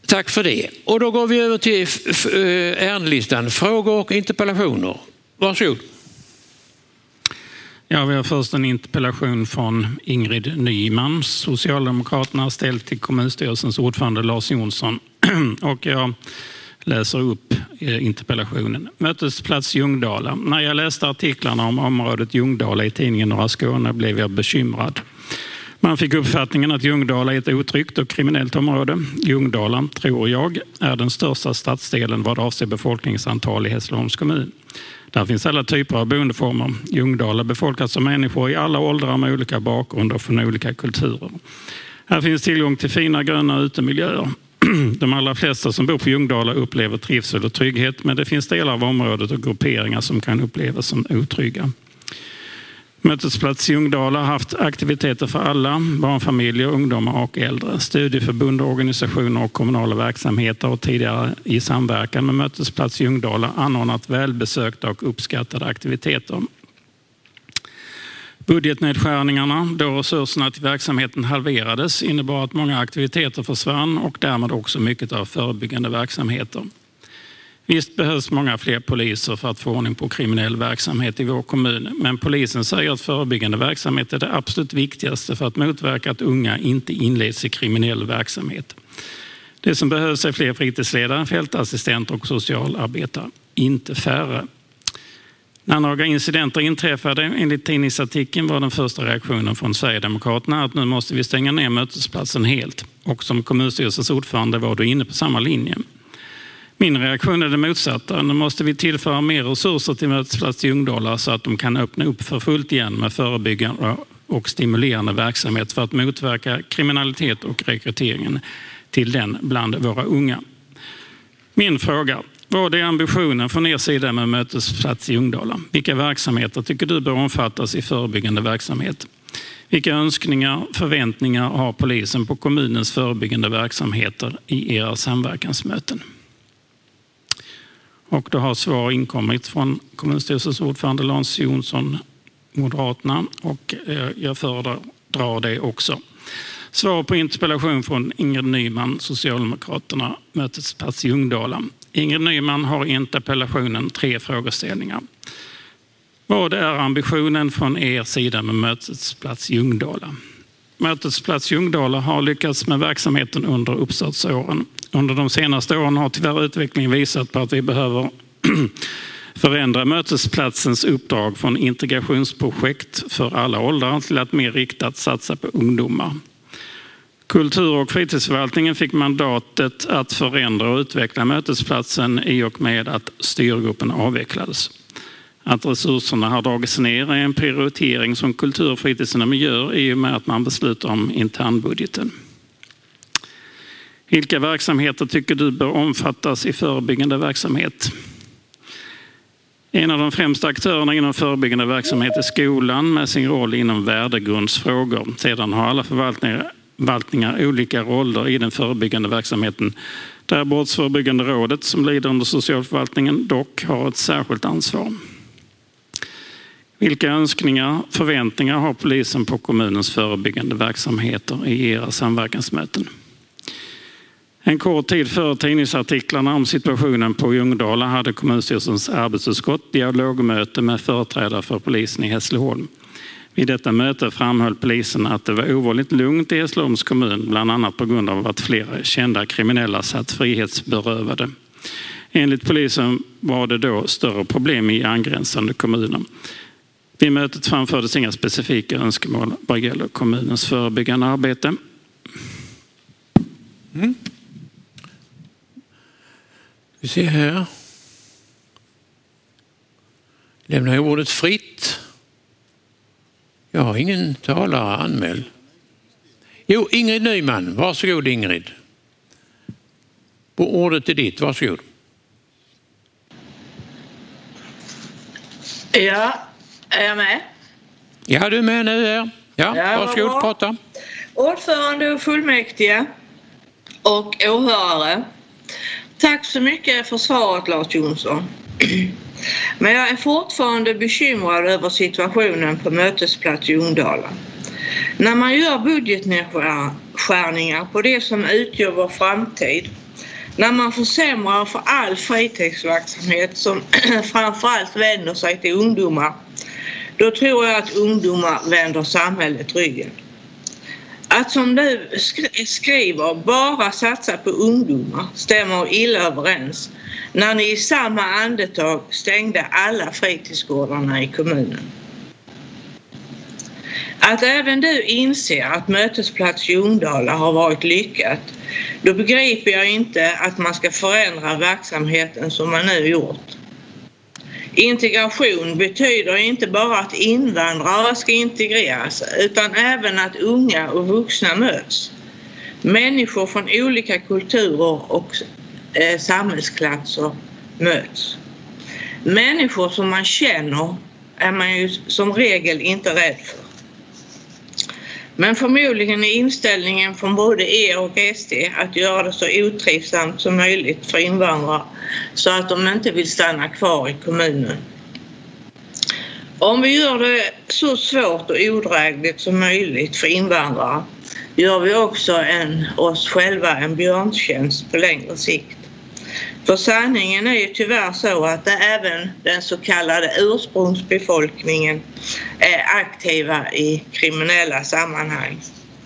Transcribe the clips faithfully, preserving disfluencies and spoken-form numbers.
Tack för det. Och då går vi över till ärendelistan. Frågor och interpellationer. Varsågod. Ja, vi har först en interpellation från Ingrid Nyman, Socialdemokraterna, ställt till kommunstyrelsens ordförande Lars Jonsson. Och jag läser upp interpellationen. Mötesplats Ljungdala. När jag läste artiklarna om området Ljungdala i tidningen Norra Skåne blev jag bekymrad. Man fick uppfattningen att Ljungdala är ett otryggt och kriminellt område. Ljungdala, tror jag, är den största stadsdelen vad avser befolkningsantal i Hässleholms kommun. Där finns alla typer av boendeformer. Ljungdala befolkas av människor i alla åldrar med olika bakgrund och från olika kulturer. Här finns tillgång till fina gröna utemiljöer. De allra flesta som bor på Ljungdala upplever trivsel och trygghet, men det finns delar av området och grupperingar som kan upplevas som otrygga. Mötesplats Ljungdala har haft aktiviteter för alla, barnfamiljer, ungdomar och äldre. Studieförbund, organisationer och kommunala verksamheter har tidigare i samverkan med Mötesplats Ljungdala anordnat välbesökta och uppskattade aktiviteter. Budgetnedskärningarna, då resurserna till verksamheten halverades, innebar att många aktiviteter försvann och därmed också mycket av förebyggande verksamheter. Visst behövs många fler poliser för att få ordning på kriminell verksamhet i vår kommun, men polisen säger att förebyggande verksamhet är det absolut viktigaste för att motverka att unga inte inleds i kriminell verksamhet. Det som behövs är fler fritidsledare, fältassistenter och socialarbetare, inte färre. När några incidenter inträffade, enligt tidningsartikeln, var den första reaktionen från Sverigedemokraterna att nu måste vi stänga ner mötesplatsen helt. Och som kommunstyrelsens ordförande var du inne på samma linje. Min reaktion är det motsatta. Nu måste vi tillföra mer resurser till Mötesplats Ljungdala så att de kan öppna upp för fullt igen med förebyggande och stimulerande verksamhet för att motverka kriminalitet och rekryteringen till den bland våra unga. Min fråga: vad är ambitionen från er sida med Mötesplats Ljungdala? Vilka verksamheter tycker du bör omfattas i förebyggande verksamhet? Vilka önskningar, förväntningar har polisen på kommunens förebyggande verksamheter i era samverkansmöten? Och då har svar inkommit från kommunstyrelsens ordförande Lars Jonsson, Moderaterna, och jag föredrar det också. Svar på interpellation från Ingrid Nyman, Socialdemokraterna, Mötesplats Ljungdala. Ingrid Nyman har i interpellationen tre frågeställningar. Vad är ambitionen från er sida med Mötesplats Ljungdala? Mötesplats Ljungdala har lyckats med verksamheten under uppstartsåren. Under de senaste åren har tyvärr utvecklingen visat på att vi behöver förändra mötesplatsens uppdrag från integrationsprojekt för alla åldrar till att mer riktat satsa på ungdomar. Kultur- och fritidsförvaltningen fick mandatet att förändra och utveckla mötesplatsen i och med att styrgruppen avvecklades. Att resurserna har dragits ner är en prioritering som kultur- och fritidsnämnden gör i och med att man beslutar om internbudgeten. Vilka verksamheter tycker du bör omfattas i förebyggande verksamhet? En av de främsta aktörerna inom förebyggande verksamhet är skolan med sin roll inom värdegrundsfrågor. Sedan har alla förvaltningar, förvaltningar olika roller i den förebyggande verksamheten, där Brottsförebyggande rådet, som lyder under socialförvaltningen, dock har ett särskilt ansvar. Vilka önskningar, förväntningar har polisen på kommunens förebyggande verksamheter i era samverkansmöten? En kort tid före tidningsartiklarna om situationen på Ljungdala hade kommunstyrelsens arbetsutskott dialogmöte med företrädare för polisen i Hässleholm. Vid detta möte framhöll polisen att det var ovanligt lugnt i Hässleholms kommun, bland annat på grund av att flera kända kriminella satt frihetsberövade. Enligt polisen var det då större problem i angränsande kommuner. Vid mötet framfördes inga specifika önskemål vad gäller kommunens förebyggande arbete. Mm. Vi ser här. Lämnar jag ordet fritt. Jag har ingen talare anmäld. Jo, Ingrid Nyman. Varsågod, Ingrid. På ordet är ditt. Varsågod. Ja, är jag med? Ja, du är med nu här. Ja, ja, varsågod, var prata. Ordförande och fullmäktige och åhörare. Tack så mycket för svaret, Lars Jonsson. Men jag är fortfarande bekymrad över situationen på Mötesplats Ljungdala. När man gör budgetnedskärningar på det som utgör vår framtid, när man försämrar för all fritidsverksamhet som framförallt vänder sig till ungdomar, då tror jag att ungdomar vänder samhället ryggen. Att som du skriver bara satsa på ungdomar stämmer illa överens när ni i samma andetag stängde alla fritidsgårdarna i kommunen. Att även du inser att Mötesplats Ljungdala har varit lyckat, då begriper jag inte att man ska förändra verksamheten som man nu gjort. Integration betyder inte bara att invandrare ska integreras utan även att unga och vuxna möts. Människor från olika kulturer och eh, samhällsklasser möts. Människor som man känner är man ju som regel inte rädd för. Men förmodligen är inställningen från både er och S D att göra det så otrivsamt som möjligt för invandrare så att de inte vill stanna kvar i kommunen. Om vi gör det så svårt och odrägligt som möjligt för invandrare gör vi också en, oss själva en björntjänst på längre sikt. För sanningen är ju tyvärr så att även den så kallade ursprungsbefolkningen är aktiva i kriminella sammanhang.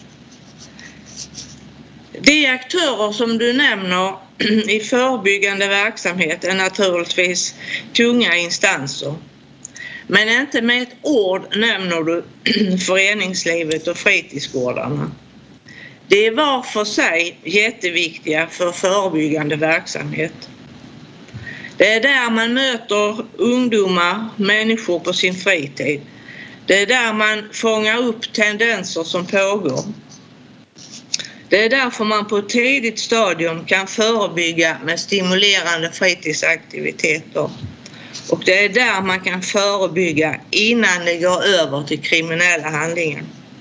De aktörer som du nämner i förebyggande verksamhet är naturligtvis tunga instanser. Men inte med ett ord nämner du föreningslivet och fritidsgårdarna. Det är var för sig jätteviktiga för förebyggande verksamhet. Det är där man möter ungdomar, människor på sin fritid. Det är där man fångar upp tendenser som pågår. Det är därför man på ett tidigt stadium kan förebygga med stimulerande fritidsaktiviteter. Och det är där man kan förebygga innan det går över till kriminella handlingar.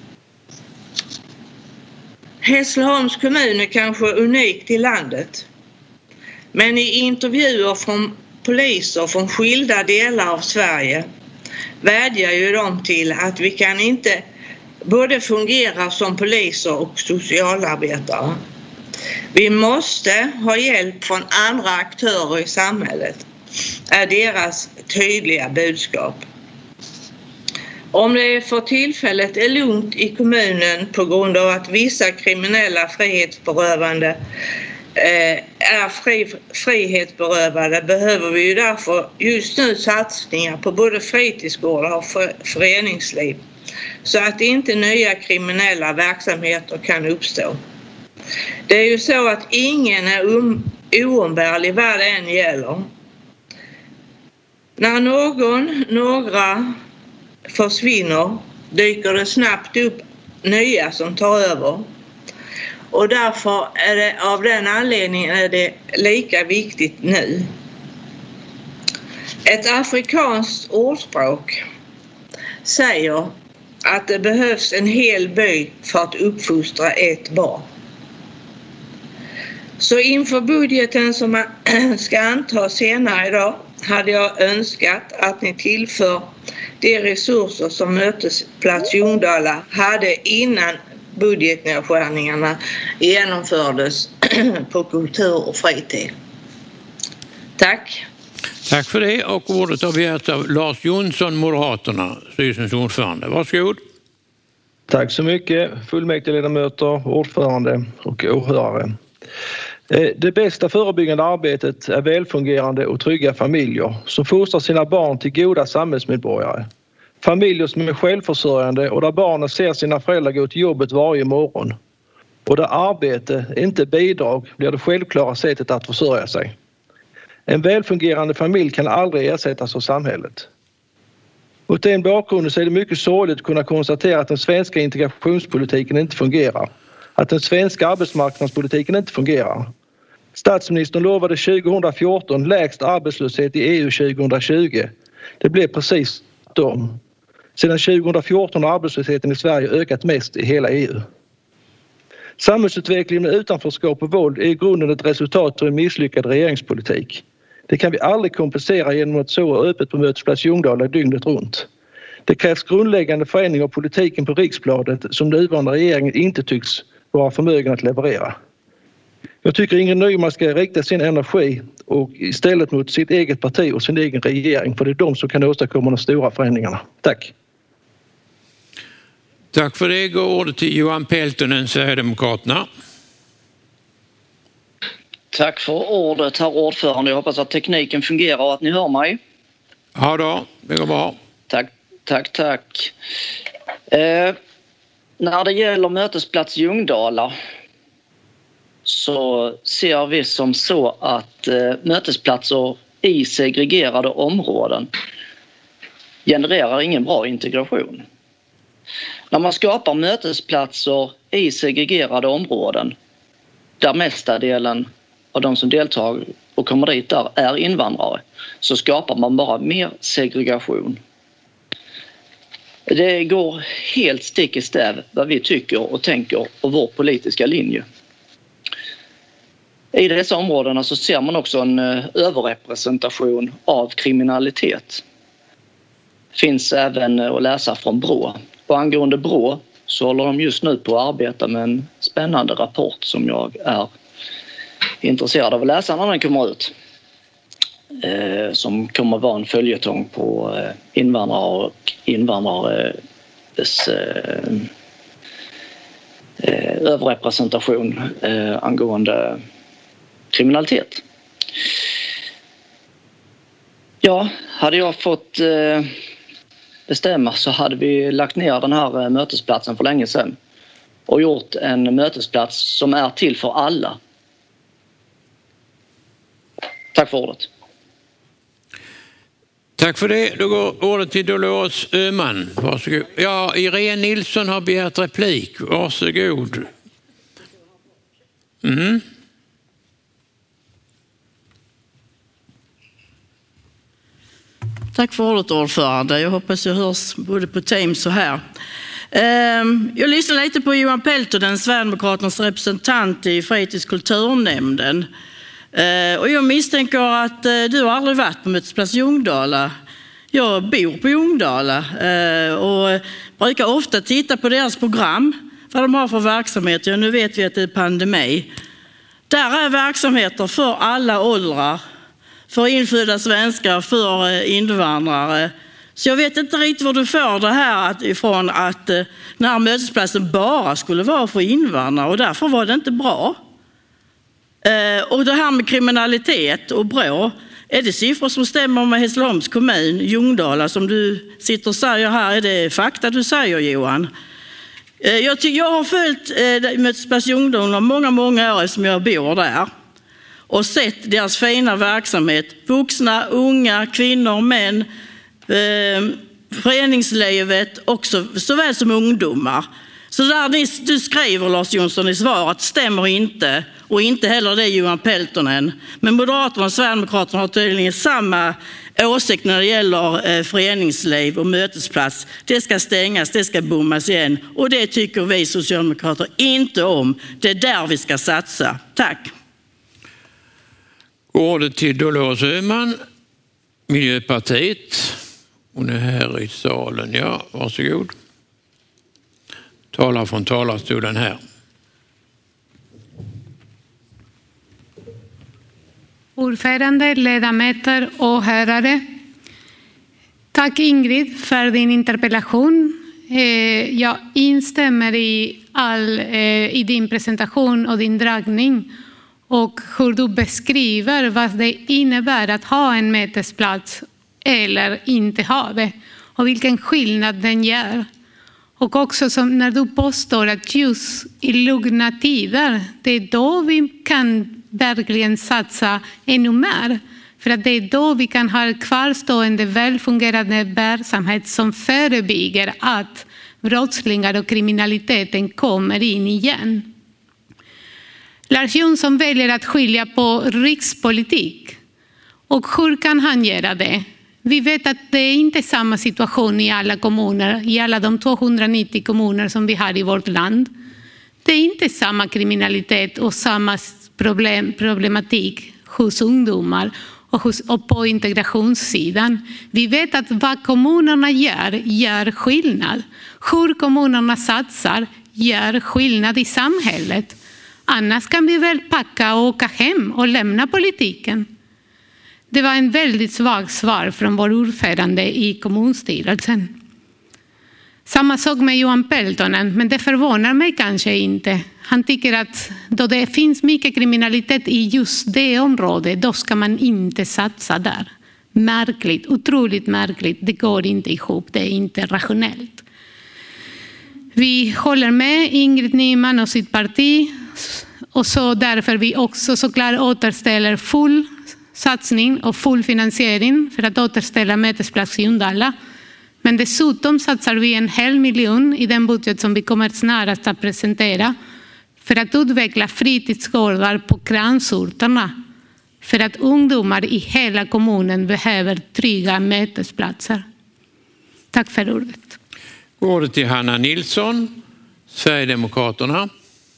Hässleholms kommun är kanske unikt i landet. Men i intervjuer från poliser från skilda delar av Sverige vädjar ju de till att vi kan inte både fungera som poliser och socialarbetare. Vi måste ha hjälp från andra aktörer i samhället, är deras tydliga budskap. Om det för tillfället är lugnt i kommunen på grund av att vissa kriminella frihetsberövande eh, är fri, frihetsberövade behöver vi ju därför just nu satsningar på både fritidsgårdar och föreningsliv så att inte nya kriminella verksamheter kan uppstå. Det är ju så att ingen är um, oumbärlig vad det än gäller. När någon, några försvinner dyker det snabbt upp nya som tar över. Och därför är det av den anledningen är det lika viktigt nu. Ett afrikanskt ordspråk säger att det behövs en hel by för att uppfostra ett barn. Så inför budgeten som man ska anta senare idag hade jag önskat att ni tillför de resurser som Mötesplats Ljungdala hade innan budgetnedskärningarna genomfördes på kultur och fritid. Tack. Tack för det, och ordet har begärt av Lars Jonsson, Moderaterna, styrelsens ordförande. Varsågod. Tack så mycket, fullmäktigeledamöter, ordförande och åhörare. Det bästa förebyggande arbetet är välfungerande och trygga familjer som fostrar sina barn till goda samhällsmedborgare. Familjer som är självförsörjande och där barnen ser sina föräldrar gå till jobbet varje morgon. Och där arbete, inte bidrag, blir det självklara sättet att försörja sig. En välfungerande familj kan aldrig ersättas av samhället. Mot den bakgrunden så är det mycket sorgligt att kunna konstatera att den svenska integrationspolitiken inte fungerar. Att den svenska arbetsmarknadspolitiken inte fungerar. Statsministern lovade tjugohundrafjorton lägst arbetslöshet i E U tjugohundratjugo. Det blev precis tvärtom. Sedan tjugohundrafjorton har arbetslösheten i Sverige ökat mest i hela E U. Samhällsutvecklingen med utanförskap och våld är i grunden ett resultat av en misslyckad regeringspolitik. Det kan vi aldrig kompensera genom att så öppet på Mötesplats Ljungdala dygnet runt. Det krävs grundläggande förändring av politiken på riksplanet som nuvarande regeringen inte tycks vara förmögen att leverera. Jag tycker Ingrid Nyman ska rikta sin energi och istället mot sitt eget parti och sin egen regering, för det är de som kan åstadkomma de stora förändringarna. Tack. Tack för det. Går ordet till Johan Peltonen, Sverigedemokraterna. Tack för ordet, herr ordförande. Jag hoppas att tekniken fungerar och att ni hör mig. Ja då, det går bra. Tack, tack, tack. Eh, när det gäller mötesplats Ljungdala så ser vi som så att eh, mötesplatser i segregerade områden genererar ingen bra integration. När man skapar mötesplatser i segregerade områden där mesta delen av de som deltar och kommer dit där är invandrare, så skapar man bara mer segregation. Det går helt stick i stäv vad vi tycker och tänker och vår politiska linje. I dessa områden så ser man också en överrepresentation av kriminalitet. Finns även att läsa från Brå. Och angående Brå så håller de just nu på att arbeta med en spännande rapport som jag är intresserad av att läsa när den kommer ut. Eh, som kommer att vara en följetong på eh, invandrare och invandrares eh, eh, överrepresentation eh, angående kriminalitet. Ja, hade jag fått eh, bestämma så hade vi lagt ner den här eh, mötesplatsen för länge sedan och gjort en mötesplats som är till för alla. Tack för ordet. Tack för det. Då går ordet till Dolores Öhman. Varsågod. Ja, Irene Nilsson har begärt replik. Varsågod. Mm. Tack för ordet, ordförande. Jag hoppas jag hörs både på Teams och här. Jag lyssnade lite på Johan Peltonen, Sverigedemokraternas representant i Fritids- kulturnämnden. Och jag misstänker att du har aldrig varit på mötesplats Ljungdala. Jag bor på Ljungdala och brukar ofta titta på deras program, vad de har för verksamhet. Ja, nu vet vi att det är pandemi. Där är verksamheter för alla åldrar, för infödda svenskar, för invandrare. Så jag vet inte riktigt var du får det här ifrån att den här mötesplatsen bara skulle vara för invandrare och därför var det inte bra. Och det här med kriminalitet och Brå, är det siffror som stämmer med Hässleholms kommun, Ljungdala, som du sitter och säger här? Är det fakta du säger, Johan? Jag, tycker, jag har följt mötesplats Ljungdala många, många år som jag bor där och sett deras fina verksamhet. Vuxna, unga, kvinnor, män, eh, föreningslivet också, såväl som ungdomar. Så där du skriver, Lars Jonsson, i svaret stämmer inte, och inte heller det Johan Peltonen. Men Moderaterna och Sverigedemokraterna har tydligen samma åsikt när det gäller föreningsliv och mötesplats. Det ska stängas, det ska bommas igen, och det tycker vi socialdemokrater inte om. Det är där vi ska satsa. Tack. Ordet till Dolores Öhman, Miljöpartiet. Hon är här i salen. Ja, varsågod. Talar från talarstolen här. Ordförande, ledamöter och åhörare. Tack Ingrid för din interpellation. Jag instämmer i, all, i din presentation och din dragning och hur du beskriver vad det innebär att ha en mötesplats eller inte ha det och vilken skillnad den gör. Och också som när du påstår att just i lugna tider, det är då vi kan verkligen satsa ännu mer. För att det är då vi kan ha kvarstående välfungerande verksamhet som förebygger att brottslingar och kriminaliteten kommer in igen. Lars Jonsson väljer att skilja på rikspolitik. Och hur kan han göra det? Vi vet att det är inte samma situation i alla kommuner, i alla de tvåhundranittio kommuner som vi har i vårt land. Det är inte samma kriminalitet och samma problem, problematik hos ungdomar. och, hos, och på integrationssidan. Vi vet att vad kommunerna gör, gör skillnad. Hur kommunerna satsar gör skillnad i samhället. Annars kan vi väl packa och åka hem och lämna politiken. Det var en väldigt svag svar från vår ordförande i kommunstyrelsen. Samma sak med Johan Peltonen, men det förvånar mig kanske inte. Han tycker att då det finns mycket kriminalitet i just det området, då ska man inte satsa där. Märkligt, otroligt märkligt. Det går inte ihop, det är inte rationellt. Vi håller med Ingrid Nyman och sitt parti, och så därför vi också såklart återställer full satsning och full finansiering för att återställa mötesplats i Undalla. Men dessutom satsar vi en hel miljon i den budget som vi kommer snarast att presentera för att utveckla fritidsgårdar på kransorterna. För att ungdomar i hela kommunen behöver trygga mötesplatser. Tack för ordet. Ordet till Hanna Nilsson, Sverigedemokraterna.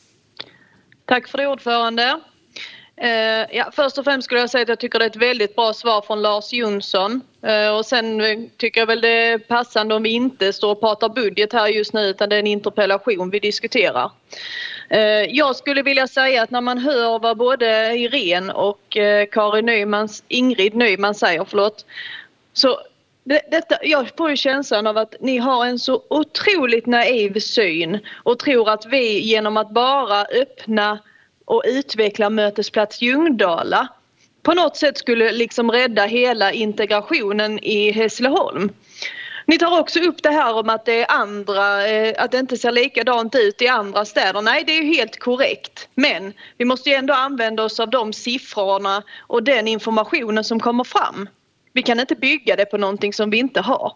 Tack för det, ordförande. Eh, ja, först och främst skulle jag säga att jag tycker det är ett väldigt bra svar från Lars Jonsson. Eh, och sen tycker jag väl det är passande om vi inte står och pratar budget här just nu, utan det är en interpellation vi diskuterar. Eh, jag skulle vilja säga att när man hör vad både Irene och eh, Karin Nymans, Ingrid Nyman säger, förlåt, så det, detta, jag får ju känslan av att ni har en så otroligt naiv syn och tror att vi genom att bara öppna och utveckla mötesplats Ljungdala på något sätt skulle liksom rädda hela integrationen i Hässleholm. Ni tar också upp det här om att det är andra, att det inte ser likadant ut i andra städer. Nej, det är ju helt korrekt. Men vi måste ju ändå använda oss av de siffrorna och den informationen som kommer fram. Vi kan inte bygga det på någonting som vi inte har.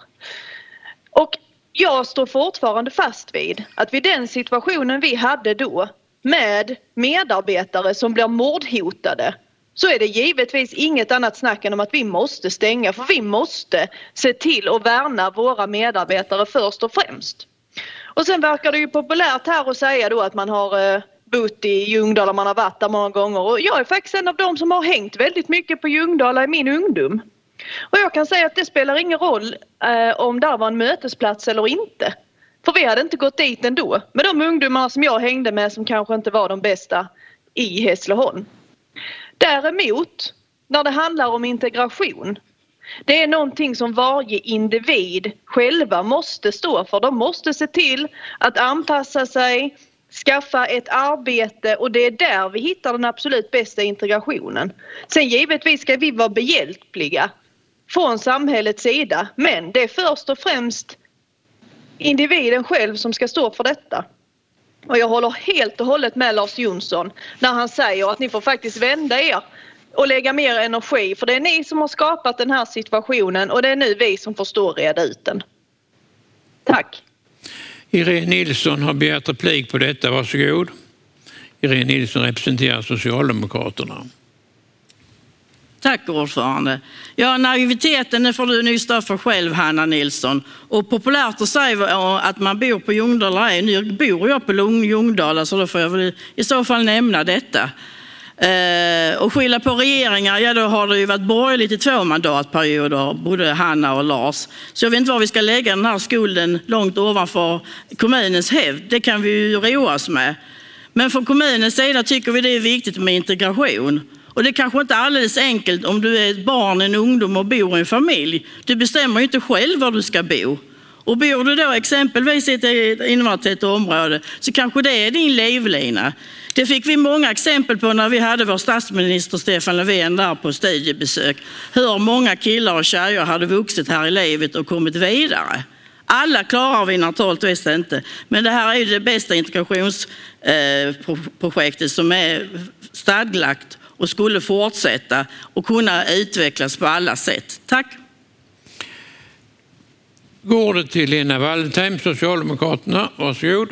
Och jag står fortfarande fast vid att vid den situationen vi hade då med medarbetare som blir mordhotade, så är det givetvis inget annat snack än om att vi måste stänga, för vi måste se till att värna våra medarbetare först och främst. Och sen verkar det ju populärt här att säga då att man har eh, bott i Ljungdala, man har varit där många gånger, och jag är faktiskt en av dem som har hängt väldigt mycket på Ljungdala i min ungdom. Och jag kan säga att det spelar ingen roll eh, om där var en mötesplats eller inte. För vi hade inte gått dit ändå med de ungdomarna som jag hängde med, som kanske inte var de bästa i Hässleholm. Däremot, när det handlar om integration, det är någonting som varje individ själva måste stå för. De måste se till att anpassa sig, skaffa ett arbete, och det är där vi hittar den absolut bästa integrationen. Sen givetvis ska vi vara behjälpliga från samhällets sida, men det är först och främst individen själv som ska stå för detta. Och jag håller helt och hållet med Lars Jonsson när han säger att ni får faktiskt vända er och lägga mer energi, för det är ni som har skapat den här situationen och det är nu vi som får stå och reda ut den. Tack. Irene Nilsson har begärt replik på detta, varsågod. Irene Nilsson representerar Socialdemokraterna. Tack, ordförande. Ja, naiviteten får du nu stå för själv, Hanna Nilsson. Och populärt att säga att man bor på Ljungdala. Nu bor jag på Ljungdala, så då får jag väl i så fall nämna detta. Eh, och skylla på regeringar, ja då har det ju varit borgerligt i två mandatperioder, både Hanna och Lars. Så jag vet inte var vi ska lägga den här skulden långt ovanför kommunens hävd. Det kan vi ju roa oss med. Men från kommunens sida tycker vi det är viktigt med integration. Och det är kanske inte alldeles enkelt om du är ett barn, en ungdom och bor i en familj. Du bestämmer ju inte själv var du ska bo. Och bor du då exempelvis i ett invandrartätt område, så kanske det är din livlina. Det fick vi många exempel på när vi hade vår statsminister Stefan Löfven där på studiebesök. Hur många killar och tjejer hade vuxit här i livet och kommit vidare. Alla klarar vi naturligtvis inte. Men det här är ju det bästa integrationsprojektet som är stadlagt och skulle fortsätta och kunna utvecklas på alla sätt. Tack. Går ordet till Lena Wallentheim, Socialdemokraterna. Varsågod.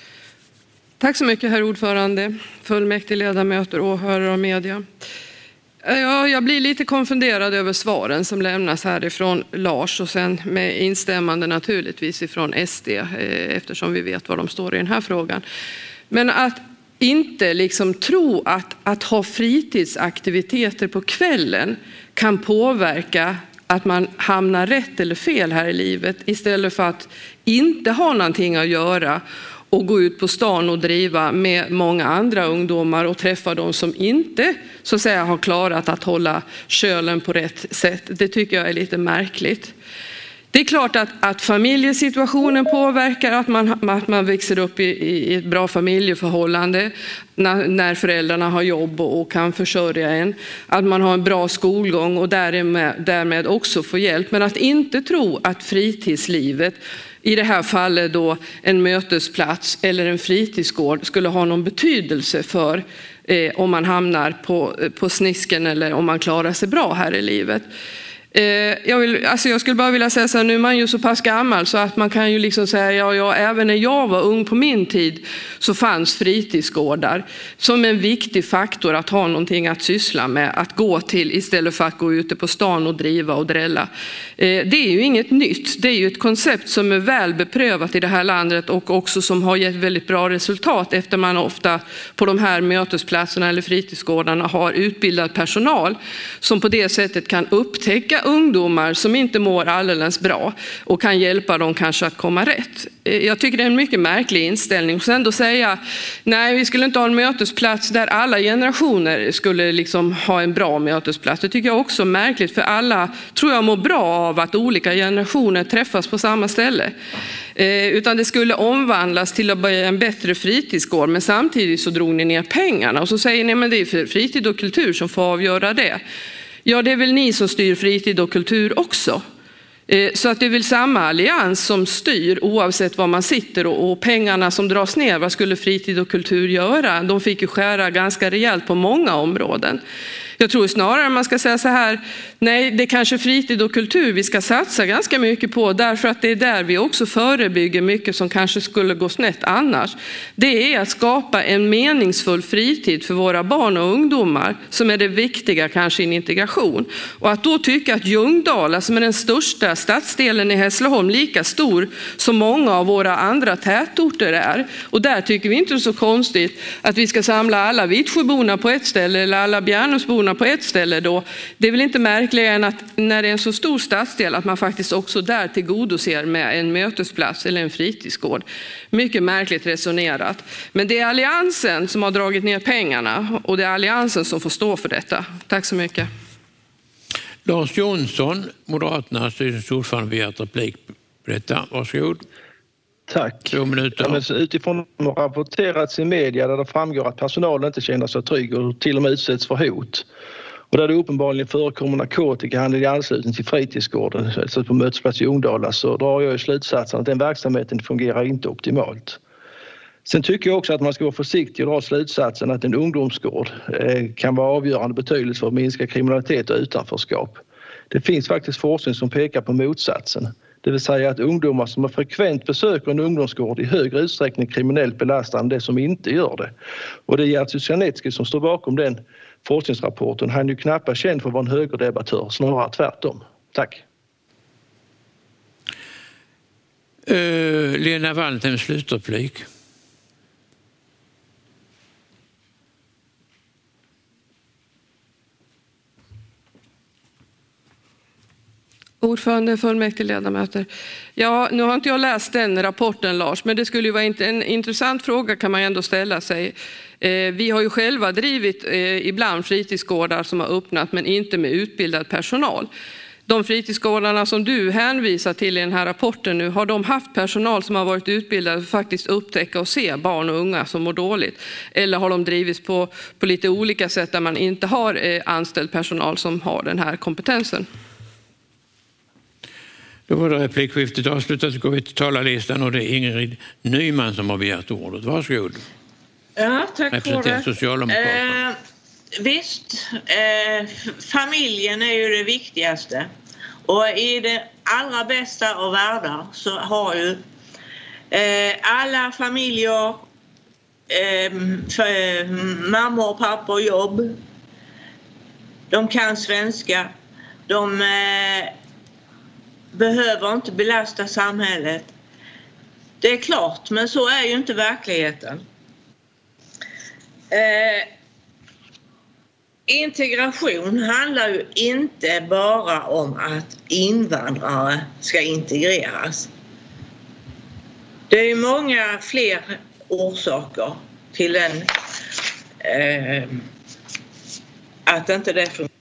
Tack så mycket, herr ordförande, fullmäktige, ledamöter, åhörare och media. Ja, jag blir lite konfunderad över svaren som lämnas härifrån Lars och sen med instämmande naturligtvis ifrån S D eftersom vi vet vad de står i den här frågan. Men att inte liksom tro att, att ha fritidsaktiviteter på kvällen kan påverka att man hamnar rätt eller fel här i livet istället för att inte ha någonting att göra och gå ut på stan och driva med många andra ungdomar och träffa de som inte så att säga har klarat att hålla kölen på rätt sätt. Det tycker jag är lite märkligt. Det är klart att, att familjesituationen påverkar, att man, att man växer upp i, i ett bra familjeförhållande när, när föräldrarna har jobb och, och kan försörja en. Att man har en bra skolgång och därmed, därmed också får hjälp. Men att inte tro att fritidslivet, i det här fallet då en mötesplats eller en fritidsgård, skulle ha någon betydelse för eh, om man hamnar på, på snisken eller om man klarar sig bra här i livet. Jag, vill, alltså jag skulle bara vilja säga så här, nu är man ju så pass gammal så att man kan ju liksom säga ja, ja, även när jag var ung på min tid så fanns fritidsgårdar som en viktig faktor att ha någonting att syssla med, att gå till istället för att gå ute på stan och driva och drälla. Det är ju inget nytt, det är ju ett koncept som är väl beprövat i det här landet och också som har gett väldigt bra resultat efter man ofta på de här mötesplatserna eller fritidsgårdarna har utbildad personal som på det sättet kan upptäcka ungdomar som inte mår alldeles bra och kan hjälpa dem kanske att komma rätt. Jag tycker det är en mycket märklig inställning. Och sen då säga, nej vi skulle inte ha en mötesplats där alla generationer skulle liksom ha en bra mötesplats. Det tycker jag också är märkligt, för alla tror jag mår bra av att olika generationer träffas på samma ställe. Eh, utan det skulle omvandlas till att bli en bättre fritidsgård, men samtidigt så drog ni ner pengarna och så säger ni men det är för fritid och kultur som får avgöra det. Ja, det är väl ni som styr fritid och kultur också. Så att det är väl samma allians som styr oavsett var man sitter, och pengarna som dras ner, vad skulle fritid och kultur göra? De fick ju skära ganska rejält på många områden. Jag tror snarare man ska säga så här, nej det är kanske fritid och kultur vi ska satsa ganska mycket på, därför att det är där vi också förebygger mycket som kanske skulle gå snett annars. Det är att skapa en meningsfull fritid för våra barn och ungdomar som är det viktiga kanske i en integration. Och att då tycka att Ljungdala, som är den största stadsdelen i Hässleholm, lika stor som många av våra andra tätorter är, och där tycker vi inte det är så konstigt att vi ska samla alla Vittsjöborna på ett ställe eller alla Bjärnumsborna på ett ställe då. Det är väl inte märkligare än att när det är en så stor stadsdel att man faktiskt också där tillgodoser med en mötesplats eller en fritidsgård. Mycket märkligt resonerat. Men det är alliansen som har dragit ner pengarna och det är alliansen som får stå för detta. Tack så mycket. Lars Jonsson, Moderaterna, styrelsens ordförande, begärt replik på detta. Varsågod. Tack. Två minuter. Ja, men utifrån vad som rapporterats i media där det framgår att personalen inte känner sig trygg och till och med utsätts för hot. Och där det uppenbarligen förekommer narkotikahandel i anslutning till fritidsgården, alltså på mötesplats i Ljungdala, så drar jag i slutsatsen att den verksamheten fungerar inte optimalt. Sen tycker jag också att man ska vara försiktig och dra slutsatsen att en ungdomsgård kan vara avgörande betydelse för att minska kriminalitet och utanförskap. Det finns faktiskt forskning som pekar på motsatsen. Det vill säga att ungdomar som har frekvent besöker en ungdomsgård i högre utsträckning kriminellt belastar än det som inte gör det. Och det är Jerzy Sarnecki som står bakom den forskningsrapporten. Han är ju knappast känd för att vara en högerdebattör, snarare tvärtom. Tack. Uh, Lena Wallentheim, slutreplik. Ordförande, fullmäktige, ledamöter. Ja, nu har inte jag läst den rapporten, Lars, men det skulle ju vara en intressant fråga kan man ändå ställa sig. Vi har ju själva drivit ibland fritidsgårdar som har öppnat men inte med utbildad personal. De fritidsgårdarna som du hänvisar till i den här rapporten nu, har de haft personal som har varit utbildad för att faktiskt upptäcka och se barn och unga som mår dåligt? Eller har de drivits på, på lite olika sätt där man inte har anställd personal som har den här kompetensen? Då var det replikskiftet avslutat, så går vi till talarlistan och det är Ingrid Nyman som har begärt ordet. Varsågod. Ja, tack för det. Socialdemokraterna. Eh, visst, eh, familjen är ju det viktigaste. Och i det allra bästa av världar så har ju eh, alla familjer, eh, för, eh, mamma och pappa jobb. Eh, alla familjer har eh, barn som de kan svenska, de eh, behöver inte belasta samhället. Det är klart, men så är ju inte verkligheten. Eh, integration handlar ju inte bara om att invandrare ska integreras. Det är många fler orsaker till den, eh, att inte det fungerar.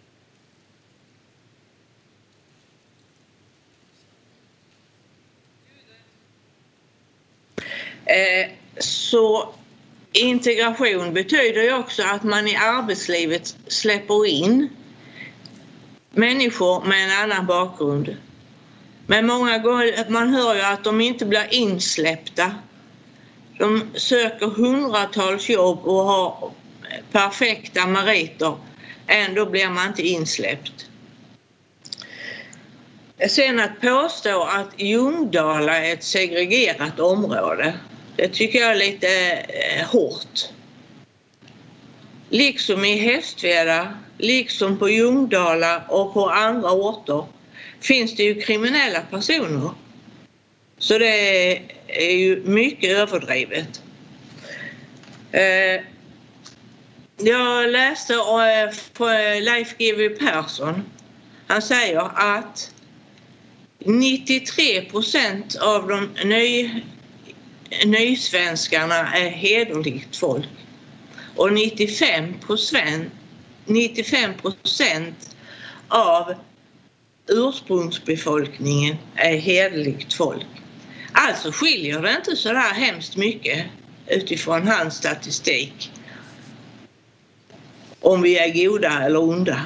Eh, så integration betyder ju också att man i arbetslivet släpper in människor med en annan bakgrund. Men många gånger, man hör ju att de inte blir insläppta. De söker hundratals jobb och har perfekta meriter. Ändå blir man inte insläppt. Sen att påstå att Ljungdala är ett segregerat område, det tycker jag är lite eh, hårt. Liksom i Hästveda, liksom på Ljungdala och på andra orter finns det ju kriminella personer. Så det är ju mycket överdrivet. Eh, jag läste eh, på Leif G W Persson. Han säger att nittiotre procent av de ny, nysvenskarna är hederligt folk. Och nittiofem procent, nittiofem procent av ursprungsbefolkningen är hederligt folk. Alltså skiljer det inte så där hemskt mycket utifrån hans statistik. Om vi är goda eller onda.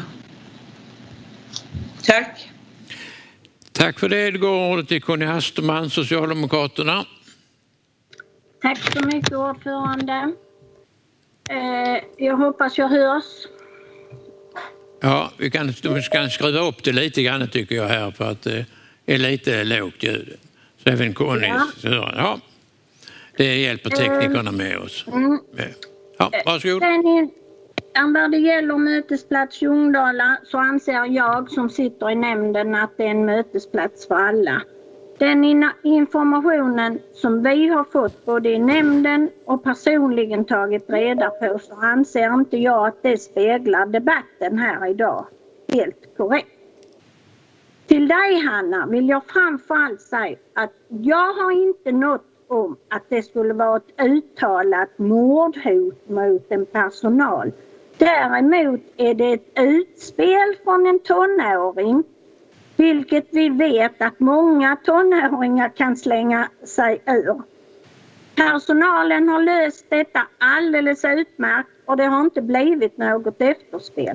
Tack. Tack för det. Det går ordet till Conny Hasterman, Socialdemokraterna. Tack så mycket, ordförande. Eh, jag hoppas jag hörs. Ja, vi kan, vi kan skruva upp det lite grann tycker jag här för att det är lite lågt ljud. Så även Conny Ja. hör. Ja, det hjälper teknikerna med oss. Mm. Ja, varsågod. När det gäller mötesplats Ljungdala så anser jag som sitter i nämnden att det är en mötesplats för alla. Den informationen som vi har fått både i nämnden och personligen tagit reda på så anser inte jag att det speglar debatten här idag helt korrekt. Till dig Hanna vill jag framförallt säga att jag har inte något om att det skulle vara ett uttalat mordhot mot en personal. Däremot är det ett utspel från en tonåring, vilket vi vet att många tonåringar kan slänga sig ur. Personalen har löst detta alldeles utmärkt och det har inte blivit något efterspel.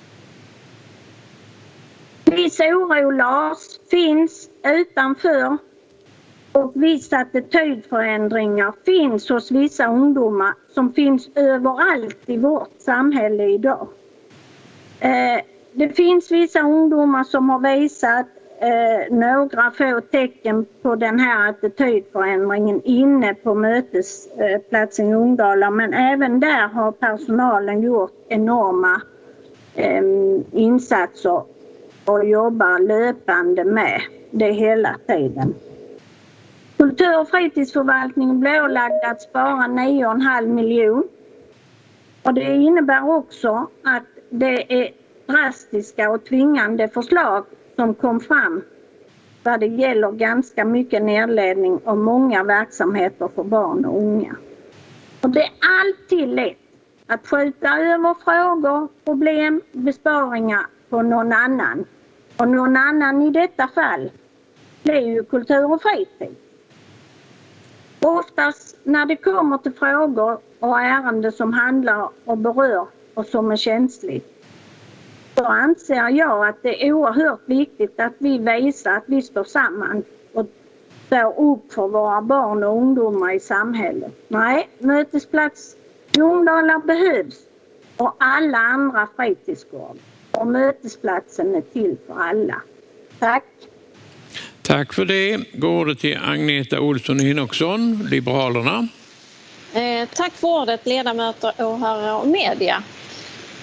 Viss oro, Lars, finns utanför och vissa attitydförändringar finns hos vissa ungdomar som finns överallt i vårt samhälle idag. Eh, det finns vissa ungdomar som har visat eh, några få tecken på den här attitydförändringen inne på mötesplatsen i Ljungdala, men även där har personalen gjort enorma eh, insatser och jobbar löpande med det hela tiden. Kultur- och fritidsförvaltningen blir ålagd att spara nio komma fem miljoner. Och det innebär också att det är drastiska och tvingande förslag som kom fram vad det gäller ganska mycket nedläggning av många verksamheter för barn och unga. Och det är alltid lätt att skjuta över frågor, problem, besparingar på någon annan. Och någon annan i detta fall blir ju kultur och fritid. Oftast när det kommer till frågor och ärenden som handlar och berör och som är känsligt, så anser jag att det är oerhört viktigt att vi visar att vi står samman och står upp för våra barn och ungdomar i samhället. Nej, mötesplats Ljungdala behövs och alla andra fritidsgårdar. Och mötesplatsen är till för alla. Tack. Tack för det. Går det till Agneta Olsson Enoksson, Liberalerna. Eh, tack för ordet, ledamöter, åhörare och media.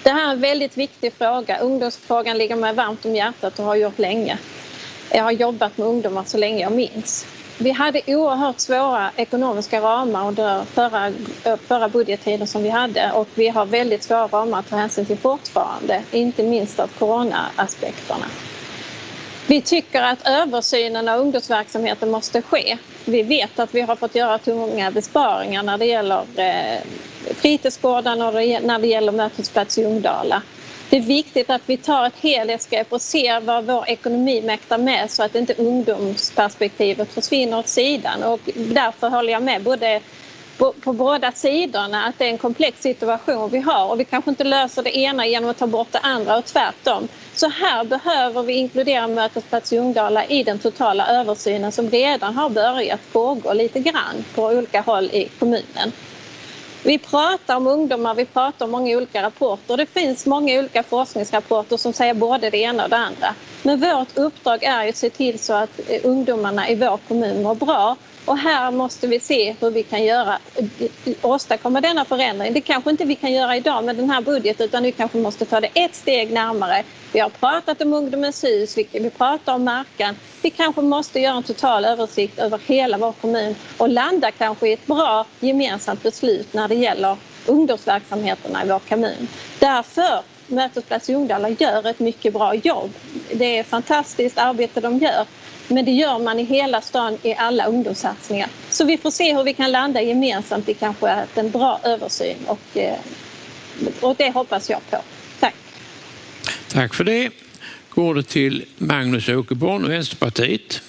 Det här är en väldigt viktig fråga. Ungdomsfrågan ligger mig varmt om hjärtat och har gjort länge. Jag har jobbat med ungdomar så länge jag minns. Vi hade oerhört svåra ekonomiska ramar under förra, förra budgettiden som vi hade, och vi har väldigt svåra ramar att ta hänsyn till fortfarande, inte minst av corona-aspekterna. Vi tycker att översynen av ungdomsverksamheten måste ske. Vi vet att vi har fått göra tunga besparingar när det gäller eh, fritidsgården och när det gäller mötesplats i Ungdala. Det är viktigt att vi tar ett helhetsgrepp och ser vad vår ekonomi mäktar med, så att inte ungdomsperspektivet försvinner åt sidan. Och därför håller jag med både på, på båda sidorna att det är en komplex situation vi har, och vi kanske inte löser det ena genom att ta bort det andra och tvärtom. Så här behöver vi inkludera mötesplats i Ungdala i den totala översynen som redan har börjat pågå lite grann på olika håll i kommunen. Vi pratar om ungdomar, vi pratar om många olika rapporter. Det finns många olika forskningsrapporter som säger både det ena och det andra. Men vårt uppdrag är ju att se till så att ungdomarna i vår kommun mår bra. Och här måste vi se hur vi kan göra, åstadkomma denna förändring. Det kanske inte vi kan göra idag med den här budgeten, utan vi kanske måste ta det ett steg närmare. Vi har pratat om Ungdomens hus, vi pratar om marken. Vi kanske måste göra en total översikt över hela vår kommun och landa kanske i ett bra gemensamt beslut när det gäller ungdomsverksamheterna i vår kommun. Därför Mötesplats i Ungdala gör ett mycket bra jobb. Det är fantastiskt arbete de gör. Men det gör man i hela stan i alla ungdomssatsningar. Så vi får se hur vi kan landa gemensamt i kanske en bra översyn. Och, och det hoppas jag på. Tack. Tack för det. Går det till Magnus Åkerborn, Vänsterpartiet.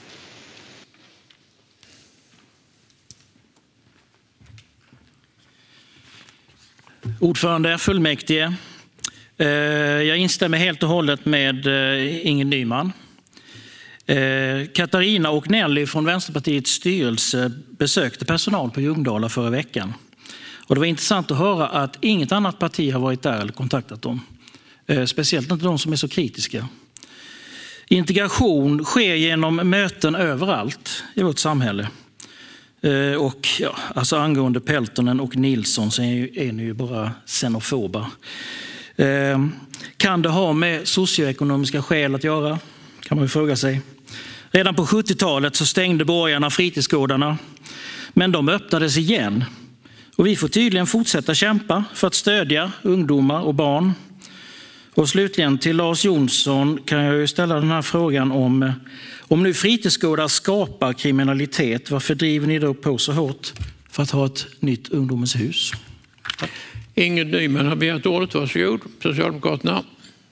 Ordförande, fullmäktige. Jag instämmer helt och hållet med Ingrid Nyman. Katarina och Nelly från Vänsterpartiets styrelse besökte personal på Ljungdala förra veckan. Och det var intressant att höra att inget annat parti har varit där eller kontaktat dem. Speciellt inte de som är så kritiska. Integration sker genom möten överallt i vårt samhälle. Och ja, alltså angående Peltonen och Nilsson så är ni ju bara xenofoba. Kan det ha med socioekonomiska skäl att göra? Kan man ju fråga sig. Redan på sjuttiotalet så stängde borgarna fritidsgårdarna, men de öppnades igen. Och vi får tydligen fortsätta kämpa för att stödja ungdomar och barn. Och slutligen till Lars Jonsson kan jag ju ställa den här frågan om om nu fritidsgårdar skapar kriminalitet, varför driver ni då på så hårt för att ha ett nytt ungdomens hus? Tack. Ingrid Nyman har begärt ordet, varsågod. Socialdemokraterna.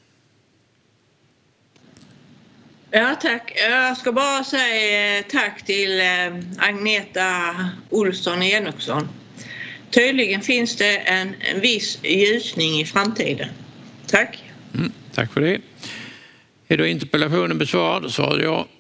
Ja, tack. Jag ska bara säga tack till Agneta Olsson Enoksson. Tydligen finns det en, en viss ljusning i framtiden. Tack. Mm, tack för det. Är då interpellationen besvarad? Svarade jag.